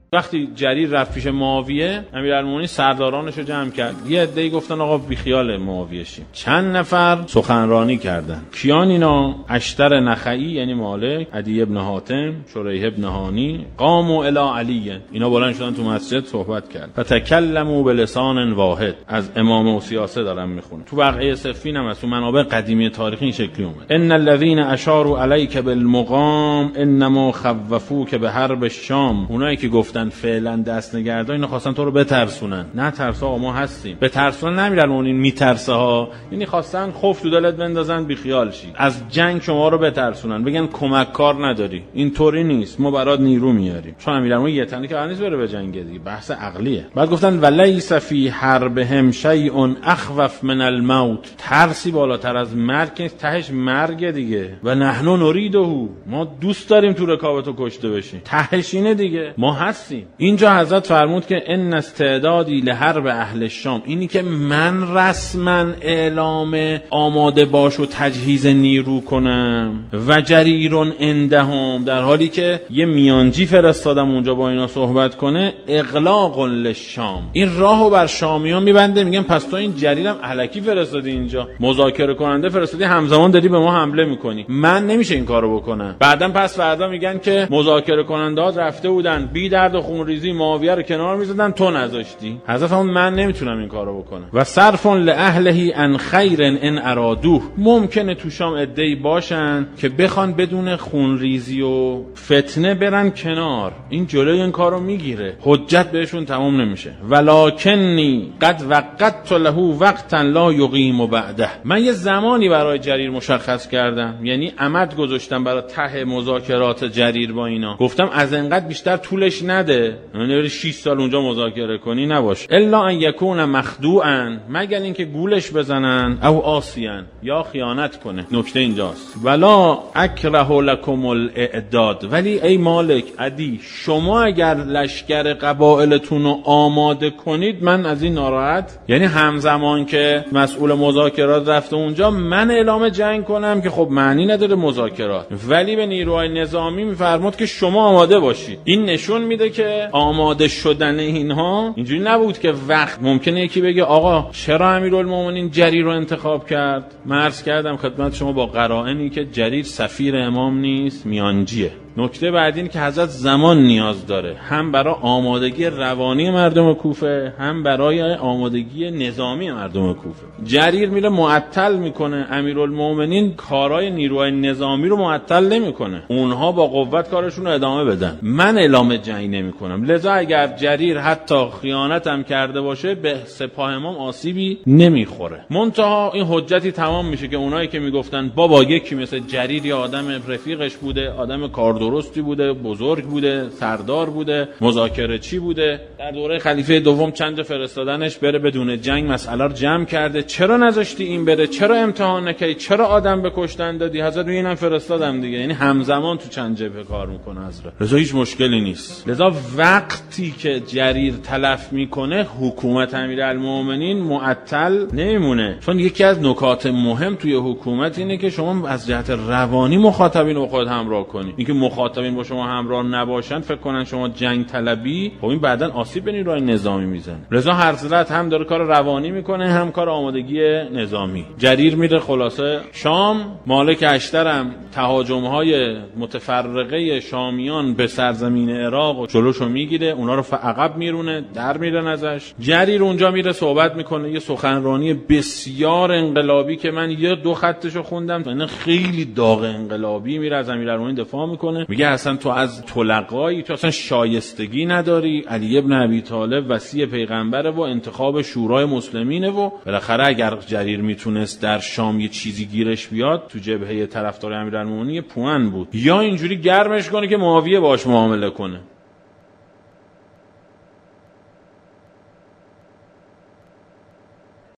وقتی جریر رفت پیش معاویه، امیرالمومنین سردارانش رو جمع کرد. یه عده‌ای گفتن آقا بیخیال معاویه شیم. چند نفر سخنرانی کردن. کیان اینا؟ اشتر نخعی یعنی مالک، عدی ابن حاتم، شریح ابن هانی، قاموا الی علی. اینا بلند شدن تو مسجد صحبت کرد. فتکلموا بلسان واحد. از امامه و سیاسه دارم میخونه. تو واقعه صفین هم از تو منابع قدیمی تاریخی این شکلی اومد. ان الذين اشاروا عليك بالمقام انما خوفوك بحرب الشام. اونایی که گفتن فعلا دست نگردار، اینا خواستن تو رو بترسونن. نه ترس آقا، ما هستیم. بترسونن نمیرن، اون میترسه ها، یعنی خواستن خوف تو دلت بندازن بیخیال شی، از جنگ شما رو بترسونن، بگن کمک کار نداری. اینطوری نیست، ما برات نیرو میاریم. چون امیرالمومنین یه تنه که قرار نیست بره به جنگ دیگه، بحث عقلیه. بعد گفتن ولیس فی حربهم شیء اخوف من الموت. ترسی بالاتر از مرگ نیست، تهش مرگ دیگه. و نحن نریده، ما دوست داریم تو رکابتو کشته بشیم، تهش اینه دیگه، ما هستیم. اینجا حضرت فرمود که ان استعدادی لحرب اهل الشام، اینی که من رسما اعلام آماده باش و تجهیز نیرو کنم. و جریرون عندهم، در حالی که یه میانجی فرستادم اونجا با اینا صحبت کنه. اغلاق للشام، این راهو بر شامیان میبنده. میگن پس تو این جریرم الکی فرستادی اینجا، مذاکره کننده فرستادی، همزمان داری به ما حمله میکنی، من نمیشه این کارو بکنم. بعدن پس فردا میگن که مذاکره کننده ها رفته بودن بی درد و خونریزی معاویه رو کنار میزدن، تو نذاشتی. حضرت فرمود من نمیتونم این کارو بکنم. و صرف لاهله ان خیر ان ارادوه، ممکنه تو شام عده‌ای باشن که بخوان بدون خونریزی و فتنه برن کنار، این جلوی این کارو میگیره، حجت بهشون تمام نمیشه. ولکنی قد وقت له وقتا لا یقیم بعده، من یه زمانی برای جریر مشخص کردم، یعنی عمد گذاشتم برای ته مذاکرات جریر با اینا، گفتم از انقدر بیشتر طولش نده، یعنی 6 سال اونجا مذاکره کنی نباش. الا ان یکون مخدوعا، مگر اینکه گولش بزنن، او آسیان، یا خیانت کنه. نکته اینجاست. ولا اکره لکم الاعداد، ولی ای مالک، عدی، شما اگر لشکر قبایلتون رو آماده کنید من از این ناراحت، یعنی همزمان که مسئول مذاکرات رفته اونجا من اعلام جنگ کنم که خب معنی نداره مذاکرات، ولی به نیروهای نظامی میفرمود که شما آماده باشید. این نشون میده که آماده شدن اینها اینجوری نبود که وقت ممکنه یکی بگه آقا چرا امیرالمومنین جریر رو انتخاب کرد. من عرض کردم خدمت شما با قرائنی که جریر سفیر امام نیست، میانجیه. نکته بعدی اینه که حضرت زمان نیاز داره، هم برای آمادگی روانی مردم کوفه، هم برای آمادگی نظامی مردم کوفه. جریر میره معطل میکنه، امیرالمومنین کارهای نیروهای نظامی رو معطل نمیکنه، اونها با قوت کارشون رو ادامه بدن. من اعلام جنگ نمیکنم. لذا اگر جریر حتی خیانت هم کرده باشه به سپاه امام آسیبی نمیخوره. منتها این حجتی تمام میشه که اونایی که میگفتن بابا یکی مثل جریر یا آدم رفیقش بوده، آدم کار درستی بوده، بزرگ بوده، سردار بوده، مذاکره چی بوده، در دوره خلیفه دوم چند فرستادنش بره بدون جنگ مسئله رو جمع کرده، چرا نذاشتی این بره، چرا امتحان نکردی، چرا آدم به کشتن دادی، حضرت میگه اینم فرستادم دیگه، یعنی همزمان تو چند جبهه کار میکنه حضرت. لذا هیچ مشکلی نیست. لذا وقتی که جریر تلف میکنه حکومت امیرالمومنین معطل نمیمونه، چون یکی از نکات مهم توی حکومت اینه که شما از جهت روانی مخاطبین رو خود همراه کنی. اینکه مخاطبین با شما همراه نباشن فکر کنن شما جنگ طلبی، خب این بعدن آسیب به نیروهای نظامی میزنه. لذا حضرت هم داره کار روانی میکنه هم کار آمادگی نظامی. جریر میره خلاصه شام، مالک اشترم تهاجم‌های متفرقه شامیان به سرزمین عراق و جلوشو میگیره، اونا رو عقب میرونه، در میره ازش. جریر اونجا میره صحبت میکنه، یه سخنرانی بسیار انقلابی که من یه دو خطشو خوندم، یعنی خیلی داغ انقلابی، میره از امیرالمومنین دفاع میکنه، میگه اصلا تو از طلقایی، تو اصلا شایستگی نداری، علی ابن ابی طالب وصی پیغمبره و انتخاب شورای مسلمینه و بالاخره اگر جریر میتونست در شام یه چیزی گیرش بیاد تو جبهه طرفدار امیرالمومنین پوان بود، یا اینجوری گرمش کنه که معاویه باش معامله کنه.